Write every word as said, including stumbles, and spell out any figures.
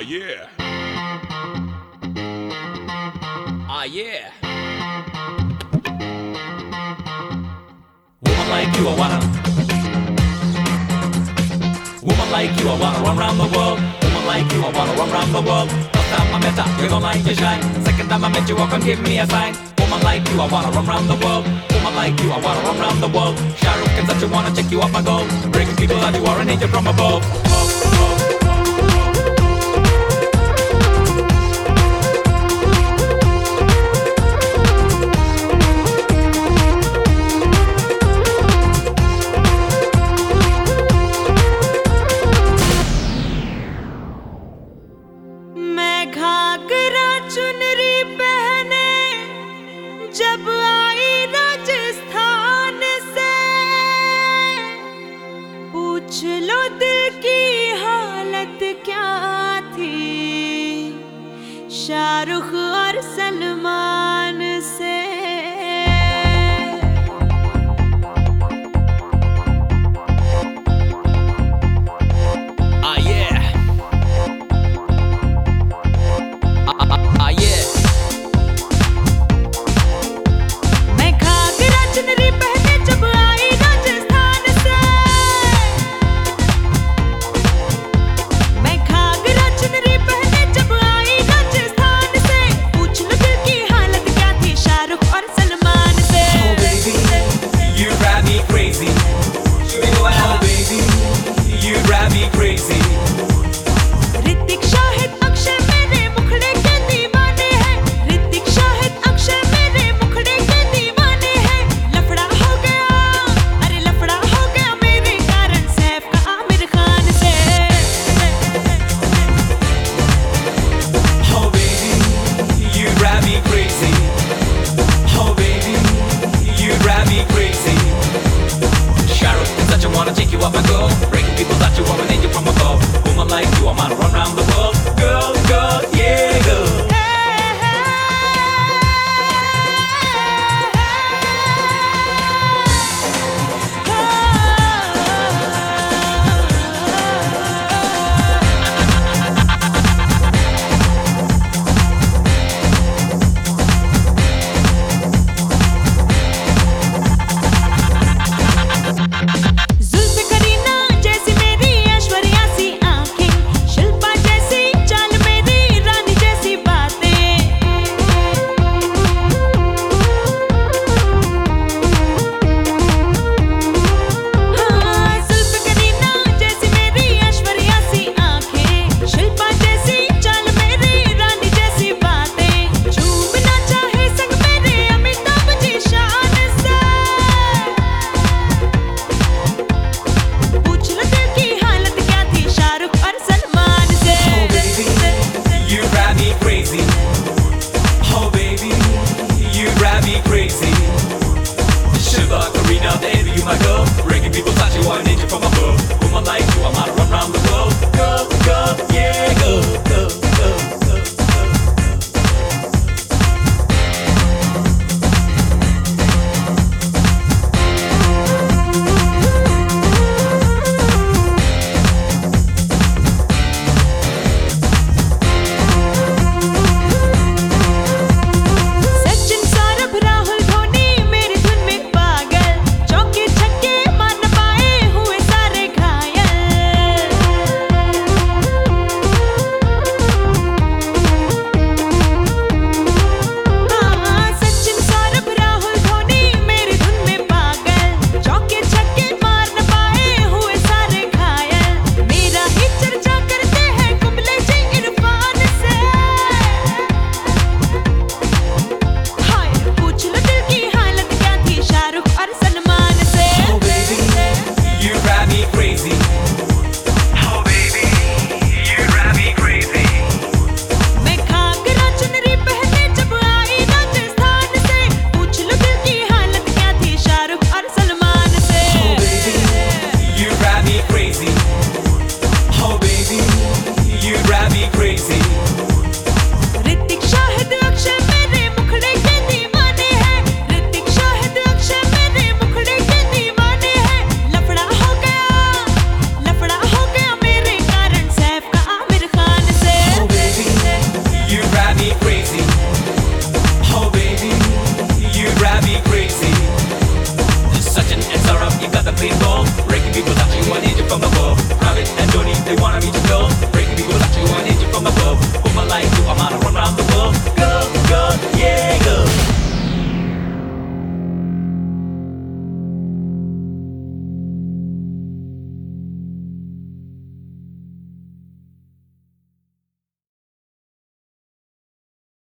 yeah. Ah, yeah. Woman like you, I wanna. Woman like you, I wanna run round the world. Woman like you, I wanna run round the world. First time I met her, you gon' like to shine. Second time I met you, walk and give me a sign. Woman like you, I wanna run round the world. Woman like you, I wanna run round the world. Shah Rukh and such, you wanna check you up my goal. Breaking people out, you are an angel from above. Ghaghara चुनरी पहने जब आई राजस्थान से, पूछ लो दिल की हालत क्या थी शाहरुख और सलमान से। Up and go, breaking people that you are an angel from above. Woman like you, I wanna run round the world.